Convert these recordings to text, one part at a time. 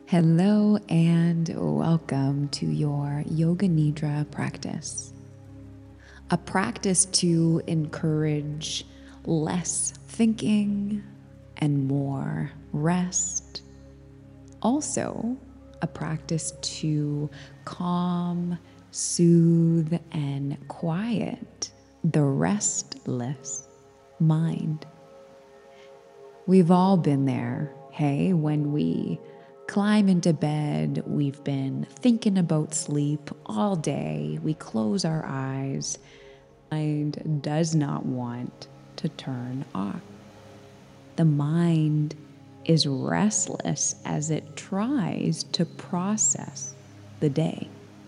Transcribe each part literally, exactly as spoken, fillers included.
Hello and welcome to your Yoga Nidra practice, a practice to encourage less thinking and more rest. Also, a practice to calm, soothe, and quiet the restless mind. We've all been there, hey, when we climb into bed, we've been thinking about sleep all day, we close our eyes, mind does not want to turn off. The mind is restless as it tries to process the day.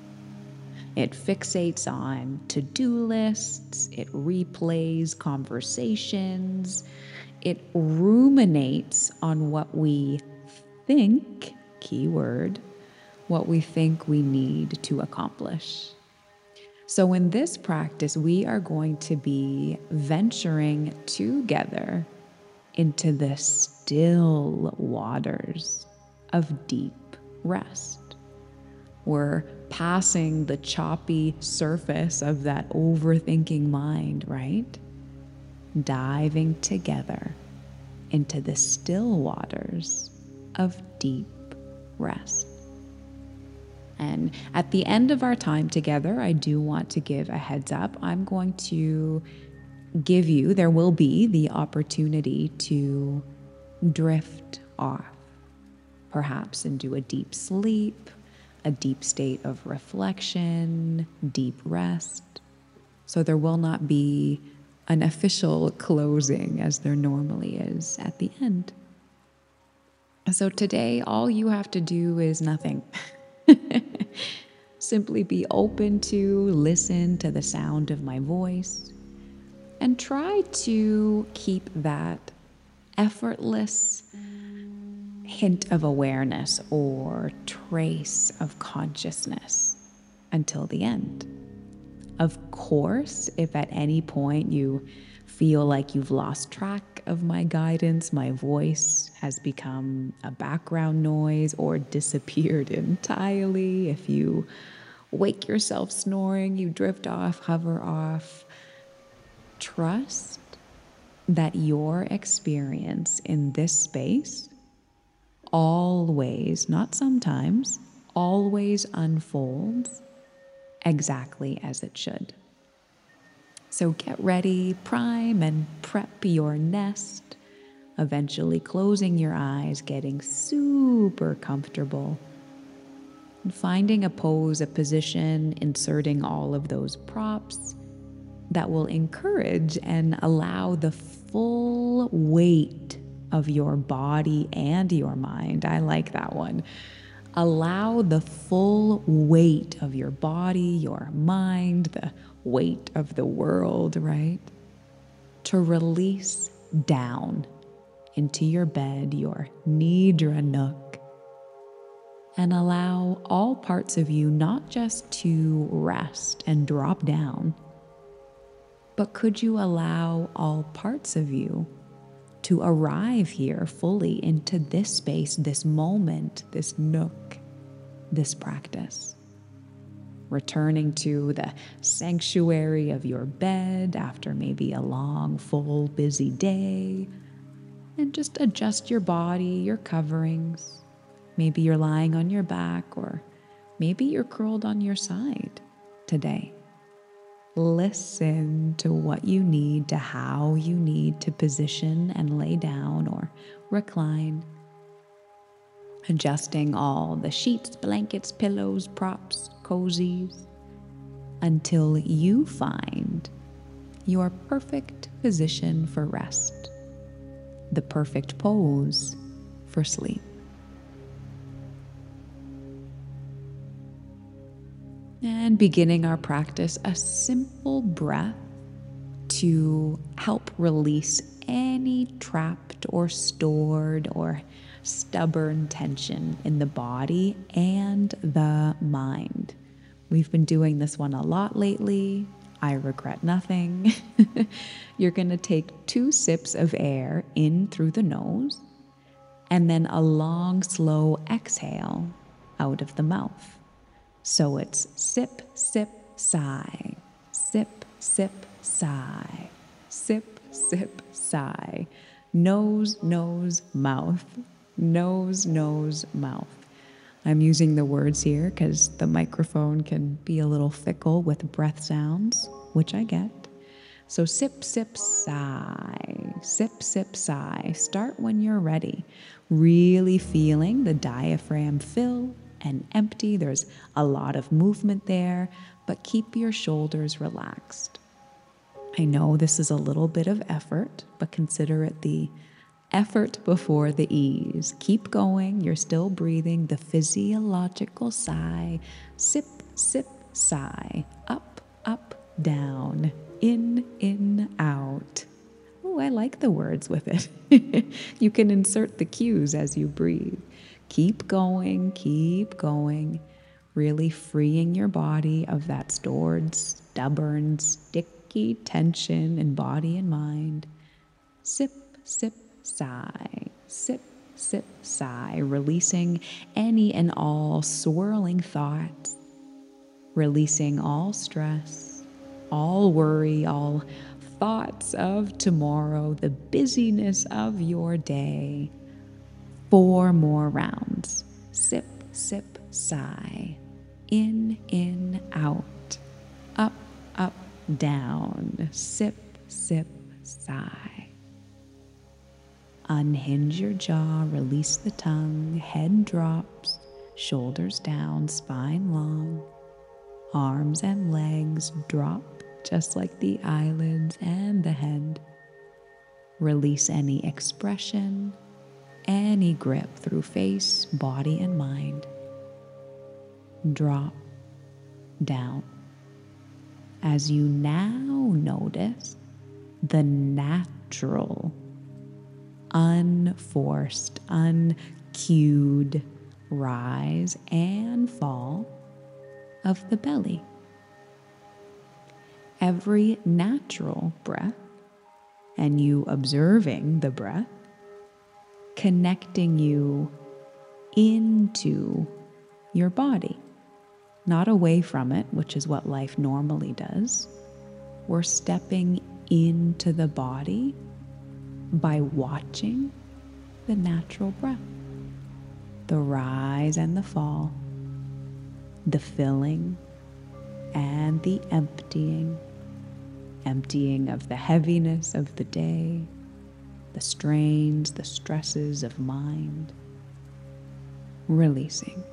It fixates on to-do lists, it replays conversations, it ruminates on what we think, keyword, what we think we need to accomplish. So in this practice, we are going to be venturing together into the still waters of deep rest. We're passing the choppy surface of that overthinking mind, right? Diving together into the still waters of deep rest. And at the end of our time together, I do want to give a heads up. I'm going to give you, there will be the opportunity to drift off, perhaps into a deep sleep, a deep state of reflection, deep rest. So there will not be an official closing as there normally is at the end. So today, all you have to do is nothing. Simply be open to listen to the sound of my voice and try to keep that effortless hint of awareness or trace of consciousness until the end. Of course, if at any point you feel like you've lost track of my guidance, my voice has become a background noise or disappeared entirely, if you wake yourself snoring, you drift off, hover off, trust that your experience in this space always, not sometimes, always unfolds exactly as it should. So get ready, prime and prep your nest, eventually closing your eyes, getting super comfortable, and finding a pose, a position, inserting all of those props that will encourage and allow the full weight of your body and your mind. I like that one. Allow the full weight of your body, your mind, the weight of the world, right? To release down into your bed, your Nidra nook, and allow all parts of you not just to rest and drop down, but could you allow all parts of you to arrive here fully into this space, this moment, this nook, this practice. Returning to the sanctuary of your bed after maybe a long, full, busy day, and just adjust your body, your coverings. Maybe you're lying on your back, or maybe you're curled on your side today. Listen to what you need, to how you need to position and lay down or recline. Adjusting all the sheets, blankets, pillows, props, cozies, until you find your perfect position for rest, the perfect pose for sleep. And beginning our practice, a simple breath to help release any trapped or stored or stubborn tension in the body and the mind. We've been doing this one a lot lately. I regret nothing. You're going to take two sips of air in through the nose and then a long, slow exhale out of the mouth. So it's sip, sip, sigh, sip, sip, sigh, sip, sip, sigh, nose, nose, mouth, nose, nose, mouth. I'm using the words here because the microphone can be a little fickle with breath sounds, which I get. So sip, sip, sigh, sip, sip, sigh. Start when you're ready, really feeling the diaphragm fill and empty. There's a lot of movement there, but keep your shoulders relaxed. I know this is a little bit of effort, but consider it the effort before the ease. Keep going. You're still breathing the physiological sigh. Sip, sip, sigh. Up, up, down. In, in, out. Oh, I like the words with it. You can insert the cues as you breathe. Keep going, keep going. Really freeing your body of that stored, stubborn, sticky tension in body and mind. Sip, sip, sigh. Sip, sip, sigh. Releasing any and all swirling thoughts. Releasing all stress, all worry, all thoughts of tomorrow, the busyness of your day. Four more rounds. Sip, sip, sigh. In, in, out. Up, up, down. Sip, sip, sigh. Unhinge your jaw, release the tongue, head drops, shoulders down, spine long. Arms and legs drop just like the eyelids and the head. Release any expression, any grip through face, body, and mind. Drop down. As you now notice the natural, unforced, uncued rise and fall of the belly. Every natural breath, and you observing the breath, connecting you into your body, not away from it, which is what life normally does. We're stepping into the body by watching the natural breath, the rise and the fall, the filling and the emptying, emptying of the heaviness of the day, the strains, the stresses of mind, releasing.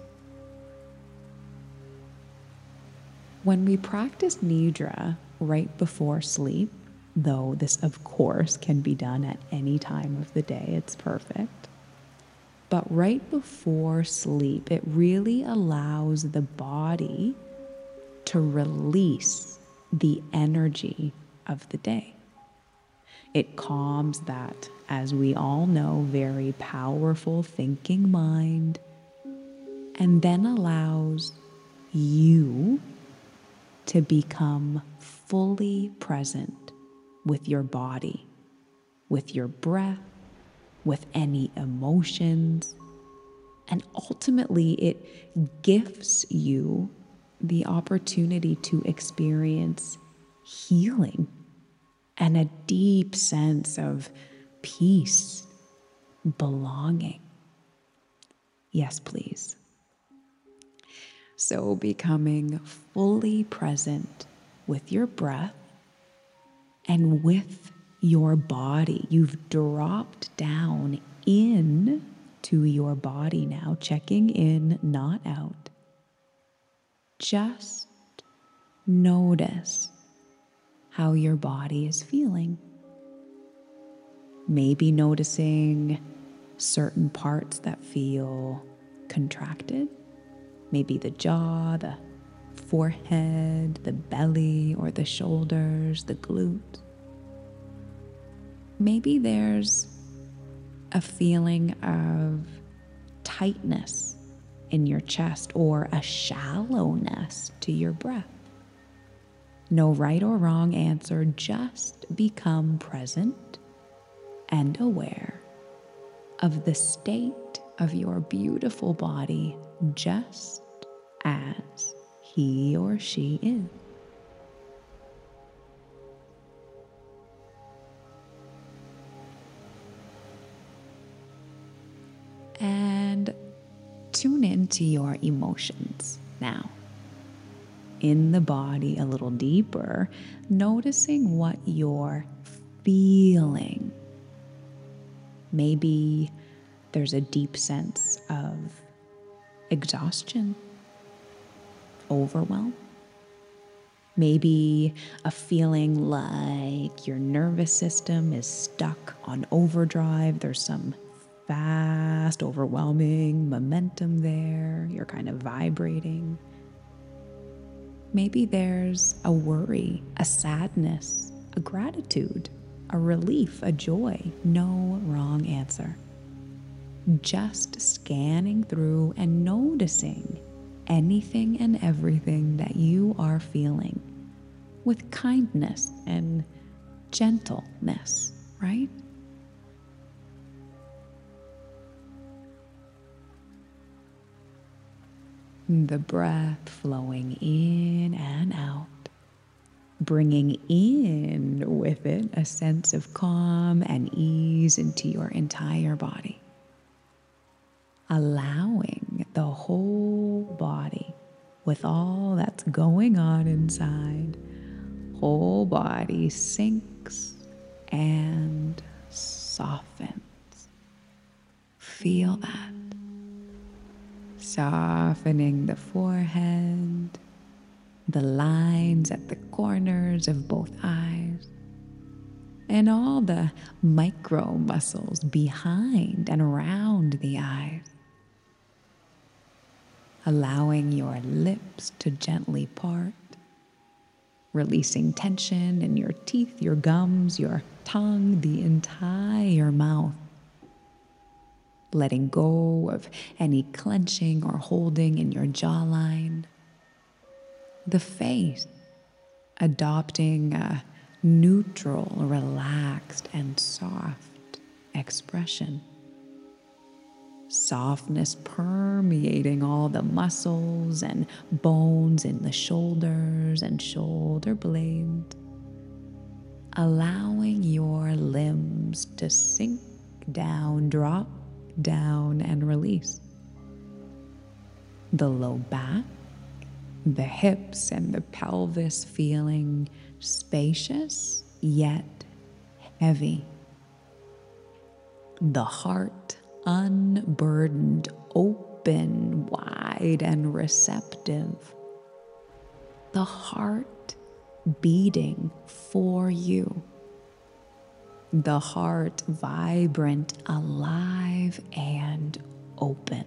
When we practice Nidra right before sleep, though this of course can be done at any time of the day, it's perfect. But right before sleep, it really allows the body to release the energy of the day. It calms that, as we all know, very powerful thinking mind, and then allows you to become fully present with your body, with your breath, with any emotions, and ultimately it gifts you the opportunity to experience healing and a deep sense of peace, belonging. Yes, please. So becoming fully present with your breath and with your body. You've dropped down in to your body now, checking in, not out. Just notice how your body is feeling. Maybe noticing certain parts that feel contracted. Maybe the jaw, the forehead, the belly, or the shoulders, the glutes. Maybe there's a feeling of tightness in your chest or a shallowness to your breath. No right or wrong answer, just become present and aware. of the state of your beautiful body just as he or she is. And tune into your emotions now. In the body a little deeper, noticing what you're feeling. Maybe there's a deep sense of exhaustion, overwhelm. Maybe a feeling like your nervous system is stuck on overdrive. There's some fast, overwhelming momentum there. You're kind of vibrating. Maybe there's a worry, a sadness, a gratitude, a relief, a joy. No wrong answer. Just scanning through and noticing anything and everything that you are feeling with kindness and gentleness, right? The breath flowing in and out, bringing in with it a sense of calm and ease into your entire body. Allowing the whole body, with all that's going on inside, whole body sinks and softens. Feel that. Softening the forehead, the lines at the corners of both eyes, and all the micro muscles behind and around the eyes. Allowing your lips to gently part, releasing tension in your teeth, your gums, your tongue, the entire mouth. Letting go of any clenching or holding in your jawline. The face, adopting a neutral, relaxed, and soft expression. Softness permeating all the muscles and bones in the shoulders and shoulder blades. Allowing your limbs to sink down, drop down, and release. The low back, the hips, and the pelvis feeling spacious yet heavy. The heart unburdened, open, wide, and receptive. The heart beating for you. The heart vibrant, alive, and open.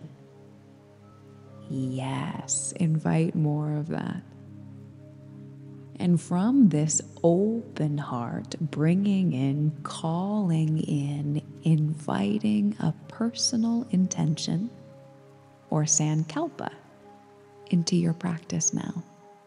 Yes, invite more of that. And from this open heart, bringing in, calling in, inviting a personal intention or sankalpa into your practice now.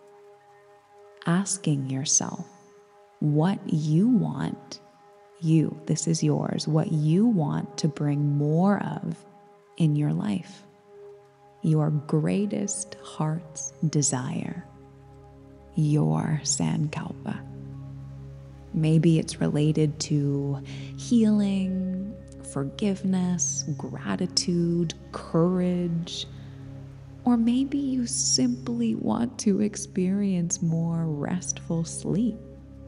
Asking yourself what you want. You, this is yours, what you want to bring more of in your life. Your greatest heart's desire. Your sankalpa. Maybe it's related to healing, forgiveness, gratitude, courage, or maybe you simply want to experience more restful sleep.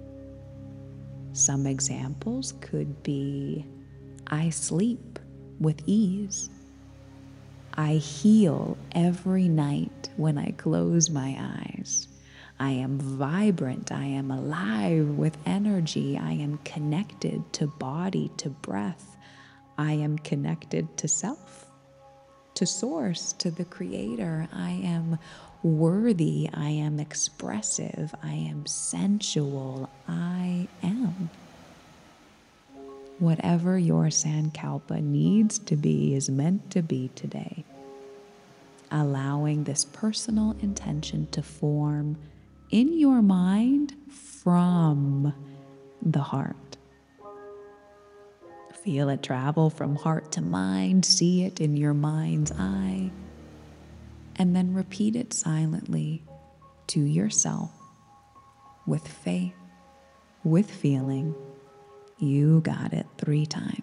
Some examples could be, I sleep with ease. I heal every night when I close my eyes. I am vibrant. I am alive with energy. I am connected to body, to breath. I am connected to self, to source, to the creator. I am worthy. I am expressive. I am sensual. I am. Whatever your sankalpa needs to be is meant to be today. Allowing this personal intention to form in your mind from the heart. Feel it travel from heart to mind, see it in your mind's eye, and then repeat it silently to yourself with faith, with feeling. You got it three times.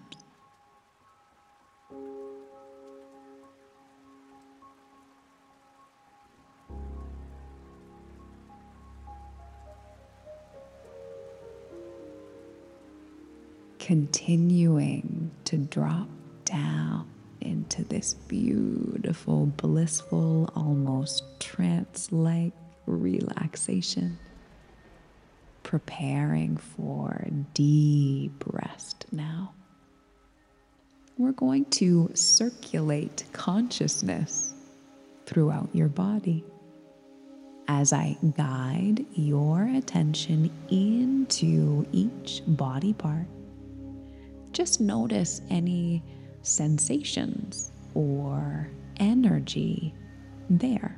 Continuing to drop down into this beautiful, blissful, almost trance-like relaxation, preparing for deep rest now. We're going to circulate consciousness throughout your body as I guide your attention into each body part. Just notice any sensations or energy there.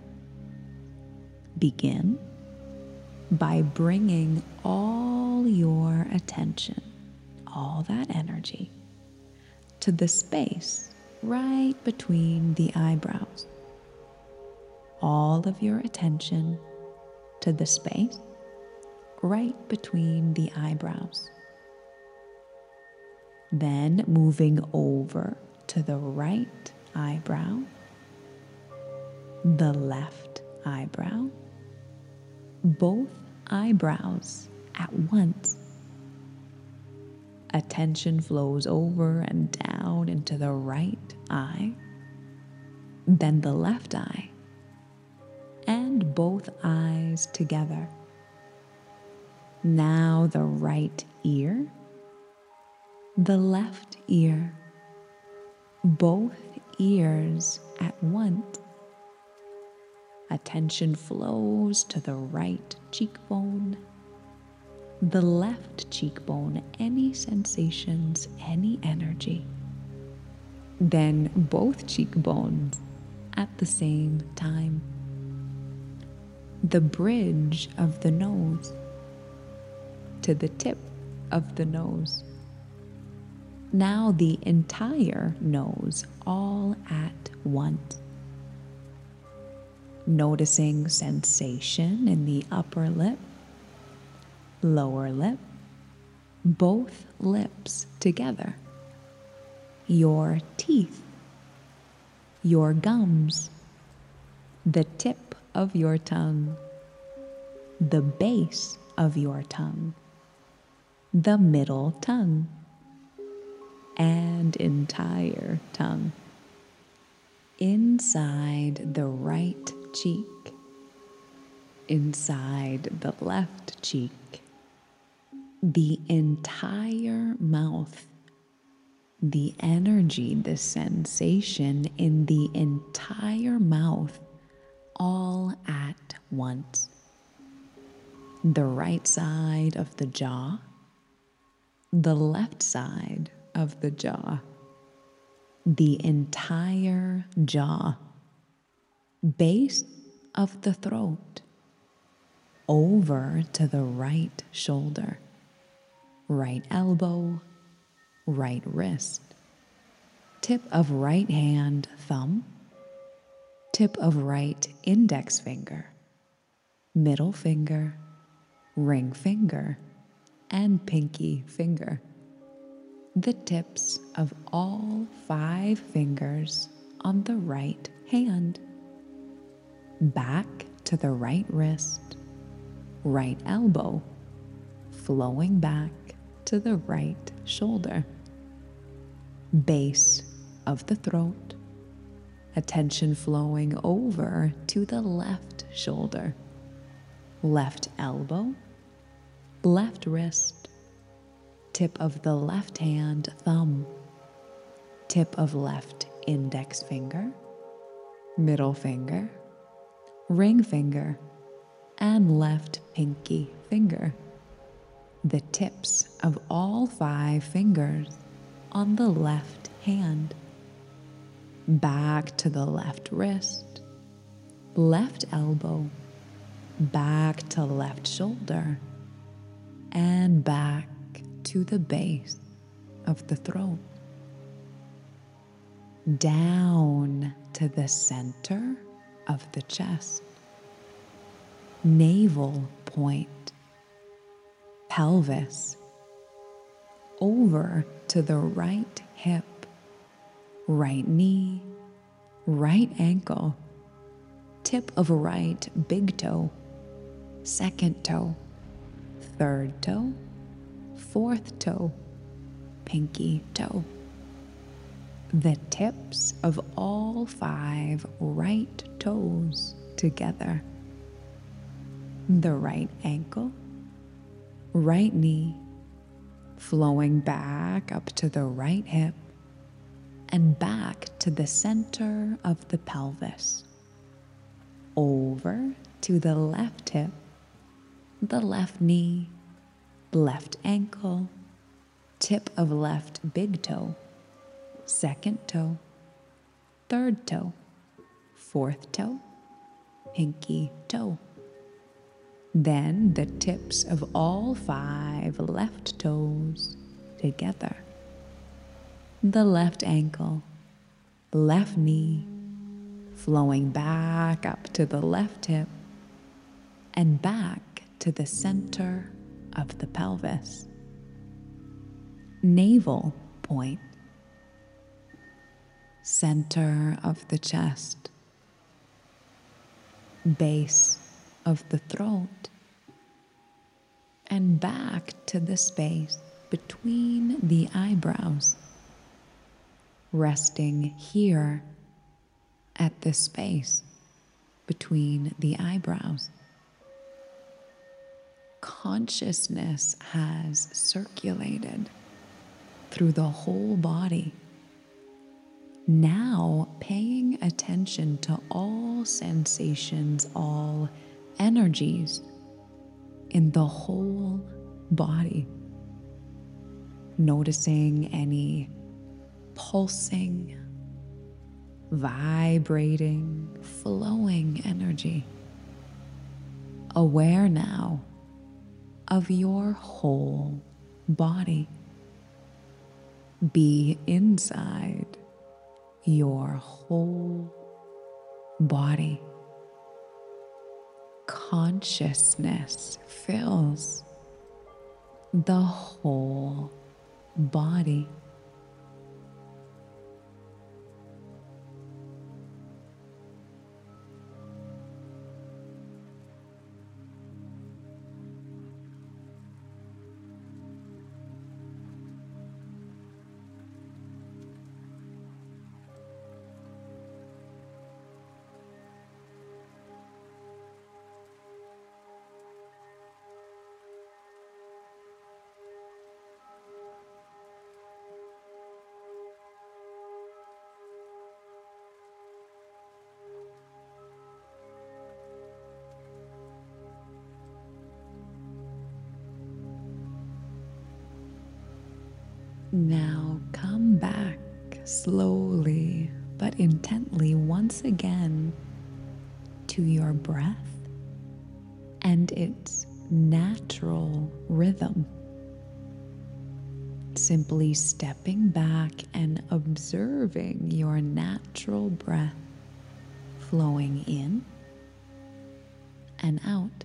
Begin by bringing all your attention, all that energy, to the space right between the eyebrows. All of your attention to the space right between the eyebrows. Then moving over to the right eyebrow, the left eyebrow, both eyebrows at once. Attention flows over and down into the right eye, then the left eye, and both eyes together. Now the right ear, the left ear, both ears at once. Attention flows to the right cheekbone, the left cheekbone, any sensations, any energy. Then both cheekbones at the same time. The bridge of the nose to the tip of the nose. Now the entire nose all at once. Noticing sensation in the upper lip, lower lip, both lips together. Your teeth, your gums, the tip of your tongue, the base of your tongue, the middle tongue, and entire tongue. Inside the right cheek, inside the left cheek, the entire mouth, the energy, the sensation in the entire mouth, all at once. The right side of the jaw, the left side of the jaw, the entire jaw, base of the throat, over to the right shoulder, right elbow, right wrist, tip of right hand, thumb, tip of right index finger, middle finger, ring finger, and pinky finger. The tips of all five fingers on the right hand. Back to the right wrist, right elbow, flowing back to the right shoulder. Base of the throat, attention flowing over to the left shoulder, left elbow, left wrist, tip of the left hand, thumb, tip of left index finger, middle finger, ring finger, and left pinky finger. The tips of all five fingers on the left hand. Back to the left wrist, left elbow, back to left shoulder, and back to the base of the throat. down to the center of the chest, navel point, pelvis, over to the right hip, right knee, right ankle, tip of right big toe, second toe, third toe, fourth toe, pinky toe. The tips of all five right toes together. The right ankle, right knee, flowing back up to the right hip and back to the center of the pelvis. Over to the left hip, the left knee, left ankle, tip of left big toe, second toe, third toe, fourth toe, pinky toe. Then the tips of all five left toes together. The left ankle, left knee, flowing back up to the left hip and back to the center of the pelvis. Navel point, center of the chest, base of the throat, and back to the space between the eyebrows, resting here at the space between the eyebrows. Consciousness has circulated through the whole body. Now paying attention to all sensations, all energies in the whole body. Noticing any pulsing, vibrating, flowing energy. Aware now of your whole body. Be inside your whole body. Consciousness fills the whole body. Now come back slowly but intently once again to your breath and its natural rhythm. Simply stepping back and observing your natural breath flowing in and out.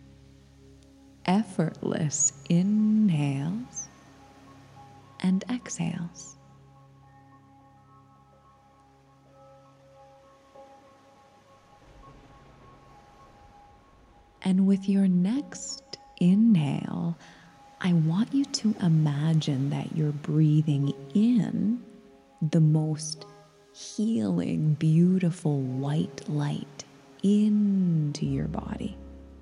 Effortless inhales and exhales. And with your next inhale, I want you to imagine that you're breathing in the most healing, beautiful white light into your body.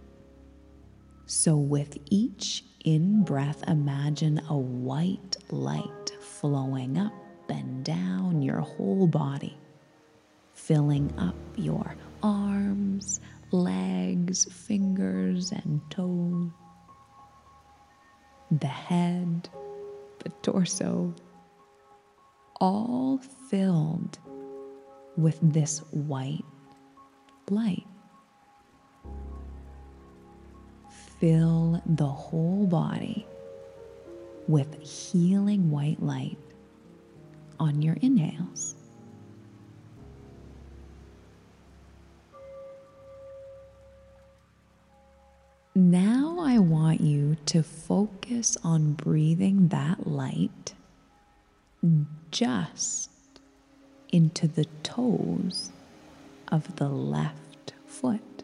So with each in-breath, imagine a white light flowing up and down your whole body, filling up your arms, legs, fingers, and toes, the head, the torso, all filled with this white light. Fill the whole body with healing white light on your inhales Now I want you to focus on breathing that light just into the toes of the left foot.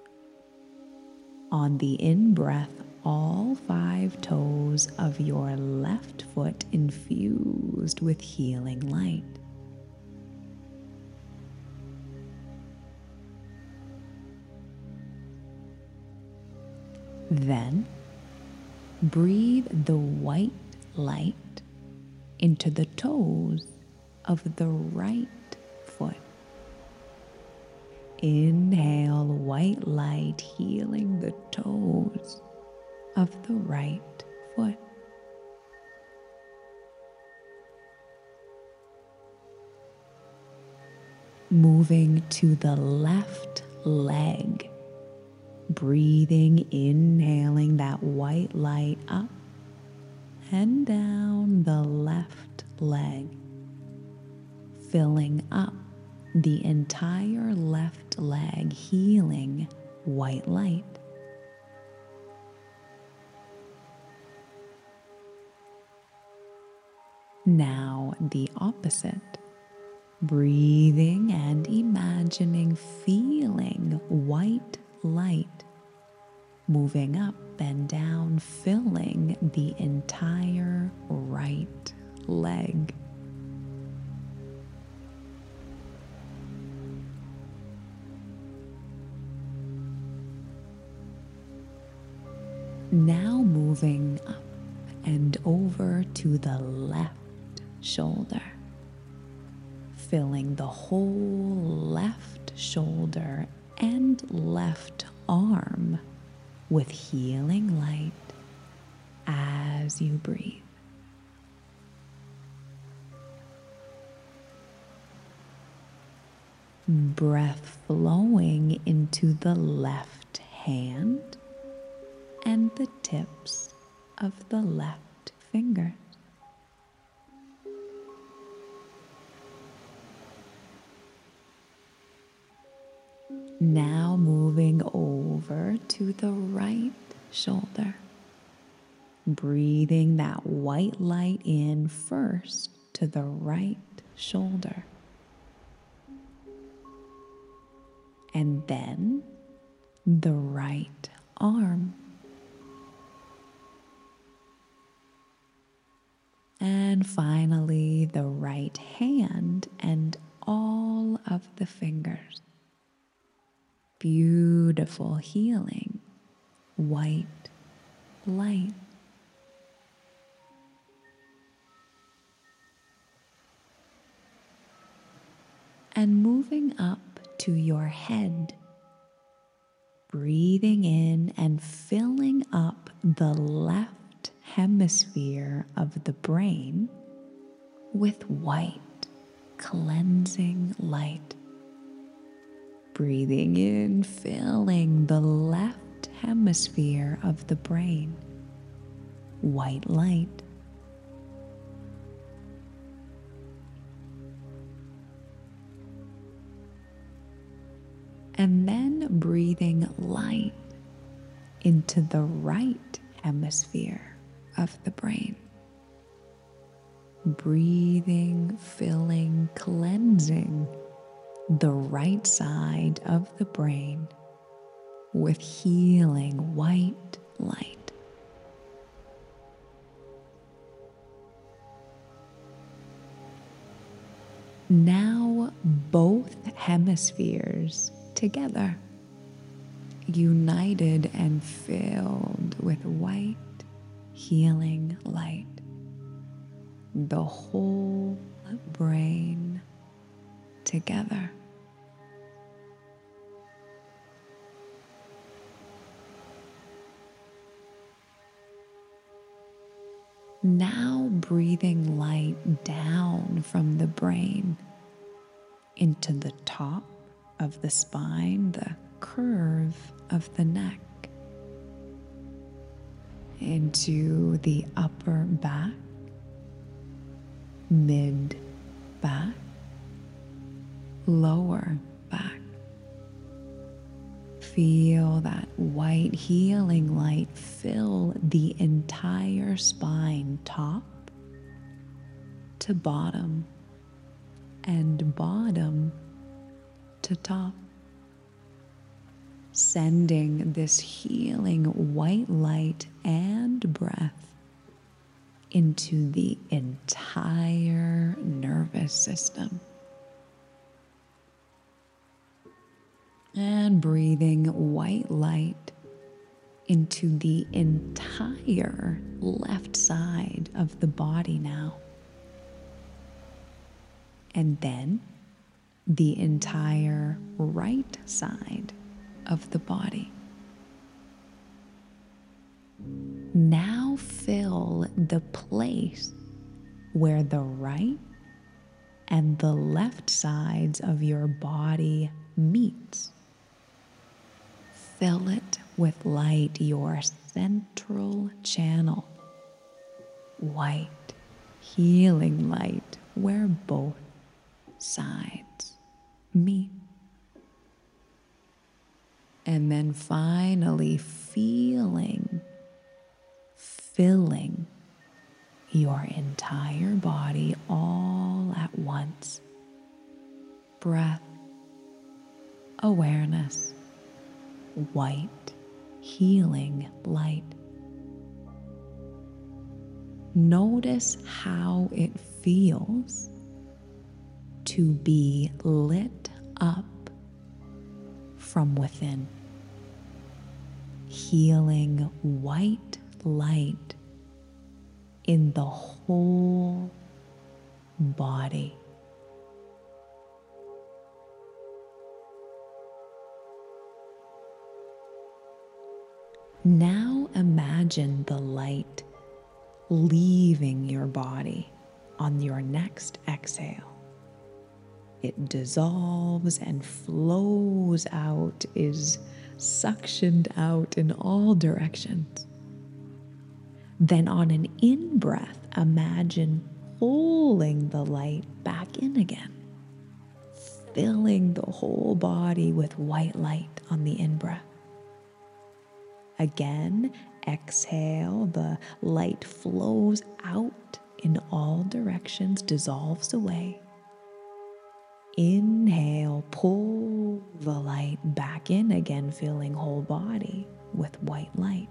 On the in-breath, all five toes of your left foot infused with healing light. Then, breathe the white light into the toes of the right foot. Inhale white light, healing the toes of the right foot. Moving to the left leg. Breathing, inhaling that white light up and down the left leg, filling up the entire left leg, healing white light. Now the opposite. Breathing and imagining, feeling white light moving up and down, filling the entire right leg. Now moving up and over to the left shoulder, filling the whole left shoulder and left arm with healing light as you breathe. Breath flowing into the left hand and the tips of the left fingers. Now moving over to the right shoulder, breathing that white light in first to the right shoulder, and then the right arm, and finally the right hand and all of the fingers. Beautiful healing white light. And moving up to your head, breathing in and filling up the left hemisphere of the brain with white, cleansing light. Breathing in, filling the left hemisphere of the brain, white light. And then breathing light into the right hemisphere of the brain. Breathing, filling, cleansing the right side of the brain with healing white light. Now both hemispheres together, united and filled with white healing light. The whole brain together. Now breathing light down from the brain into the top of the spine, the curve of the neck, into the upper back, mid back, lower back, Feel that white healing light fill the entire spine, top to bottom and bottom to top, sending this healing white light and breath into the entire nervous system. And breathing white light into the entire left side of the body now. And then the entire right side of the body. Now fill the place where the right and the left sides of your body meet. Fill it with light, your central channel. White, healing light where both sides meet. And then finally feeling, filling your entire body all at once. Breath, awareness, white, healing light. Notice how it feels to be lit up from within. Healing white light in the whole body. Now imagine the light leaving your body on your next exhale. It dissolves and flows out, is suctioned out in all directions. Then on an in-breath, imagine pulling the light back in again, filling the whole body with white light on the in-breath. Again, exhale, the light flows out in all directions, dissolves away. Inhale, pull the light back in again, filling whole body with white light.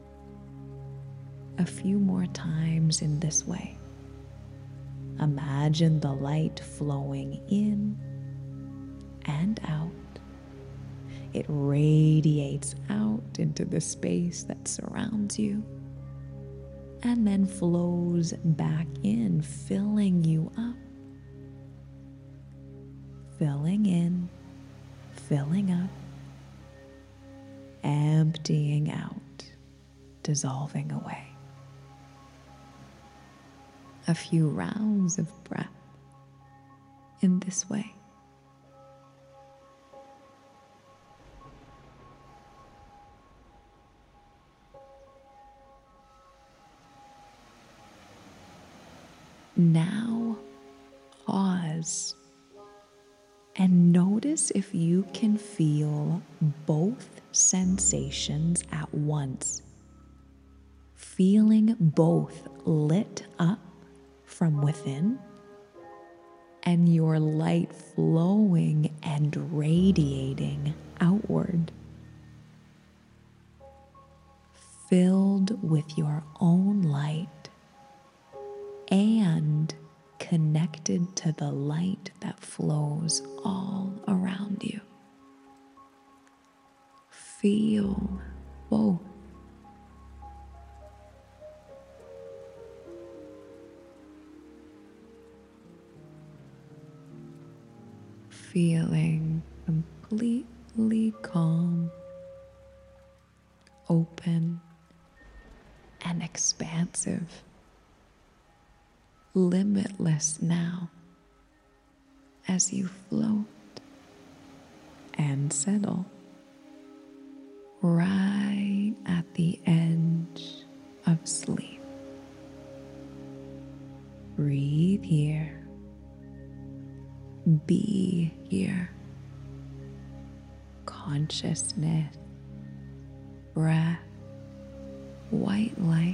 A few more times in this way. Imagine the light flowing in and out. It radiates out into the space that surrounds you and then flows back in, filling you up. Filling in, filling up, emptying out, dissolving away. A few rounds of breath in this way. Now pause and notice if you can feel both sensations at once. Feeling both lit up from within and your light flowing and radiating outward. Filled with your own light and connected to the light that flows all around you. Feel both. Feeling completely calm, open, and expansive. Limitless now as you float and settle right at the edge of sleep. Breathe here. Be here. Calm. consciousness, breath, white light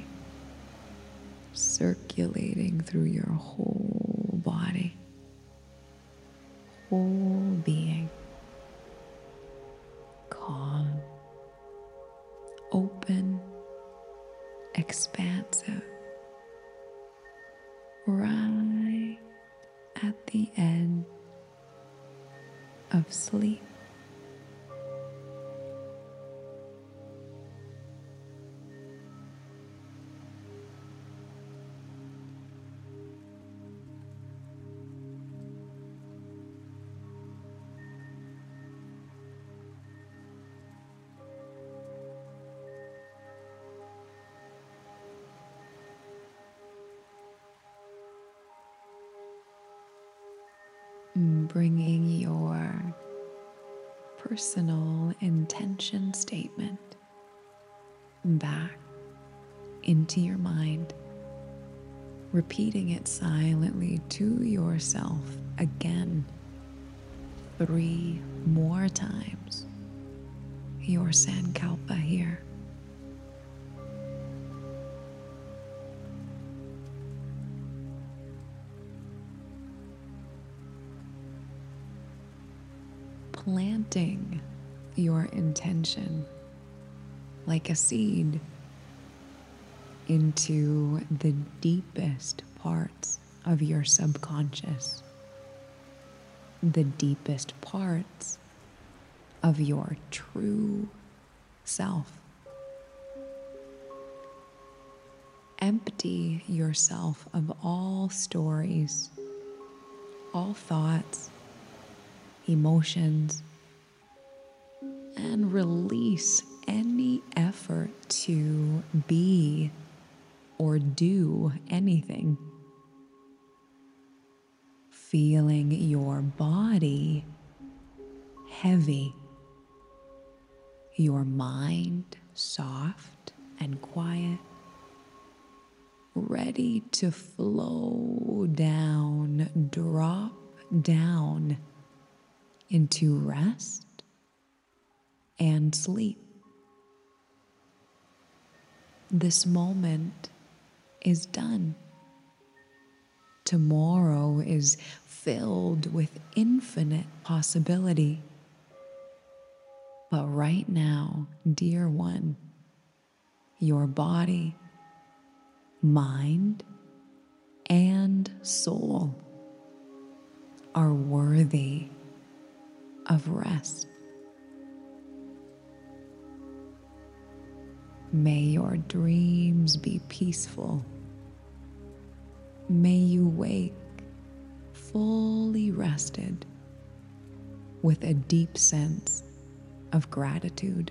circulating through your whole body, whole being, calm, open, expansive, right at the edge of sleep. Bringing your personal intention statement back into your mind, repeating it silently to yourself again three more times. Your Sankalpa here. Planting your intention like a seed into the deepest parts of your subconscious, the deepest parts of your true self. Empty yourself of all stories, all thoughts, emotions, and release any effort to be or do anything. Feeling your body heavy, your mind soft and quiet, ready to flow down, drop down into rest and sleep. This moment is done. Tomorrow is filled with infinite possibility. But right now, dear one, your body, mind, and soul are worthy of rest. May your dreams be peaceful. May you wake fully rested with a deep sense of gratitude,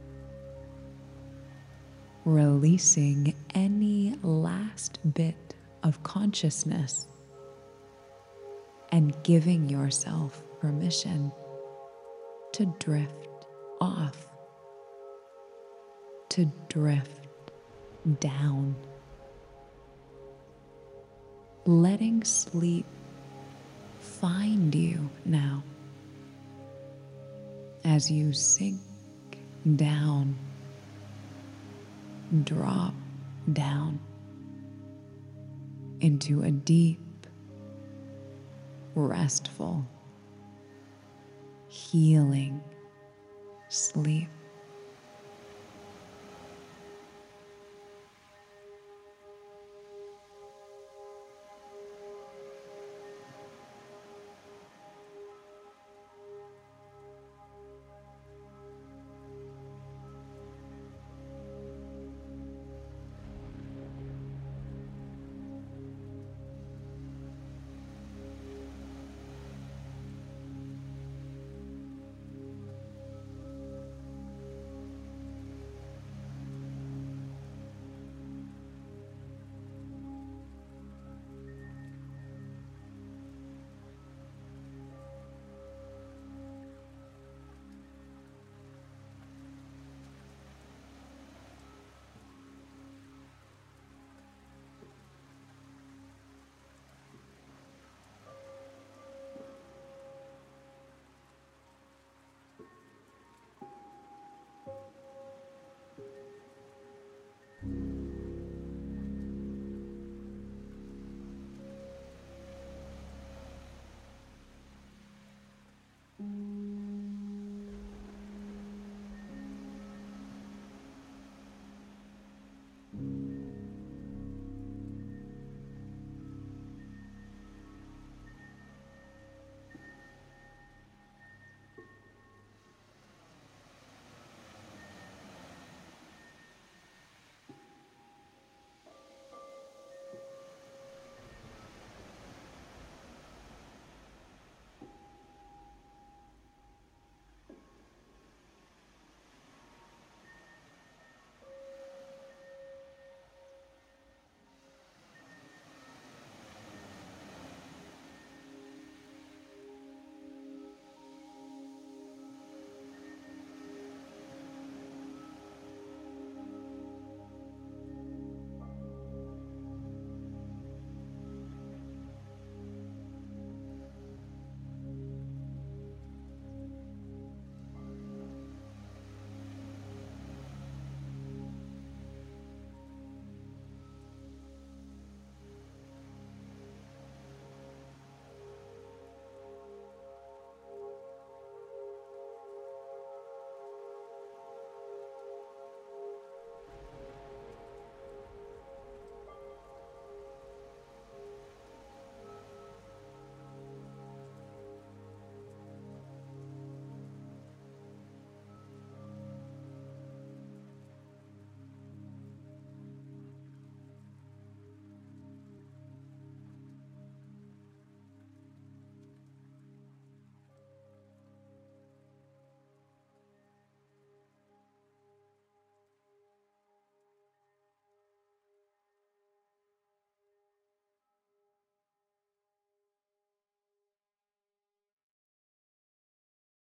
releasing any last bit of consciousness and giving yourself permission to drift off, to drift down, letting sleep find you now as you sink down, drop down into a deep, restful, healing sleep.